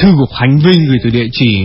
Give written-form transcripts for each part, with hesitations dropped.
Thư của Khánh Vinh gửi từ địa chỉ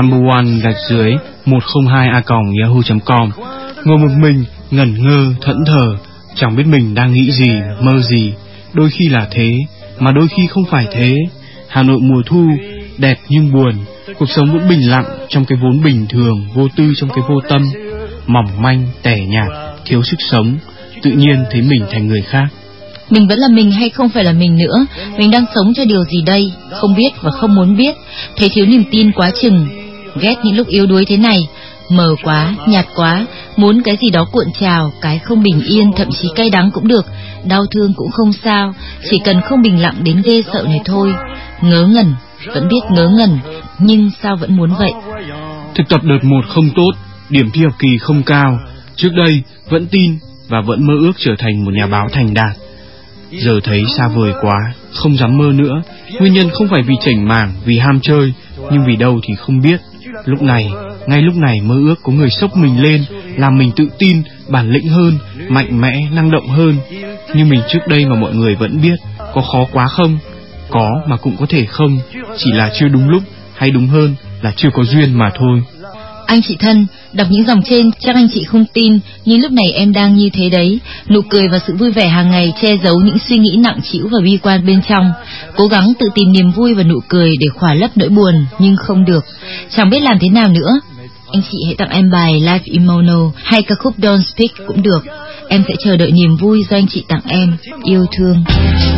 number1_102a.yahoo.com. Ngồi một mình, ngẩn ngơ, thẫn thờ, chẳng biết mình đang nghĩ gì, mơ gì. Đôi khi là thế, mà đôi khi không phải thế. Hà Nội mùa thu, đẹp nhưng buồn. Cuộc sống vẫn bình lặng trong cái vốn bình thường, vô tư trong cái vô tâm. Mỏng manh, tẻ nhạt, thiếu sức sống. Tự nhiên thấy mình thành người khác. Mình vẫn là mình hay không phải là mình nữa? Mình đang sống cho điều gì đây? Không biết và không muốn biết. Thấy thiếu niềm tin quá chừng. Ghét những lúc yếu đuối thế này. Mờ quá, nhạt quá. Muốn cái gì đó cuộn trào. Cái không bình yên, thậm chí cay đắng cũng được. Đau thương cũng không sao. Chỉ cần không bình lặng đến ghê sợ này thôi. Ngớ ngẩn, vẫn biết ngớ ngẩn. Nhưng sao vẫn muốn vậy? Thực tập đợt 1 không tốt. Điểm thi học kỳ không cao. Trước đây vẫn tin và vẫn mơ ước trở thành một nhà báo thành đạt. Giờ thấy xa vời quá, không dám mơ nữa. Nguyên nhân không phải vì chảnh mảng, vì ham chơi, nhưng vì đâu thì không biết. Lúc này, ngay lúc này mơ ước có người xốc mình lên, làm mình tự tin, bản lĩnh hơn, mạnh mẽ, năng động hơn. Như mình trước đây mà mọi người vẫn biết. Có khó quá không? Có mà cũng có thể không. Chỉ là chưa đúng lúc, hay đúng hơn là chưa có duyên mà thôi. Anh chị thân, đọc những dòng trên chắc anh chị không tin, nhưng lúc này em đang như thế đấy. Nụ cười và sự vui vẻ hàng ngày che giấu những suy nghĩ nặng trĩu và bi quan bên trong. Cố gắng tự tìm niềm vui và nụ cười để khỏa lấp nỗi buồn, nhưng không được. Chẳng biết làm thế nào nữa. Anh chị hãy tặng em bài Life in Mono hay ca khúc Don't Speak cũng được. Em sẽ chờ đợi niềm vui do anh chị tặng em. Yêu thương.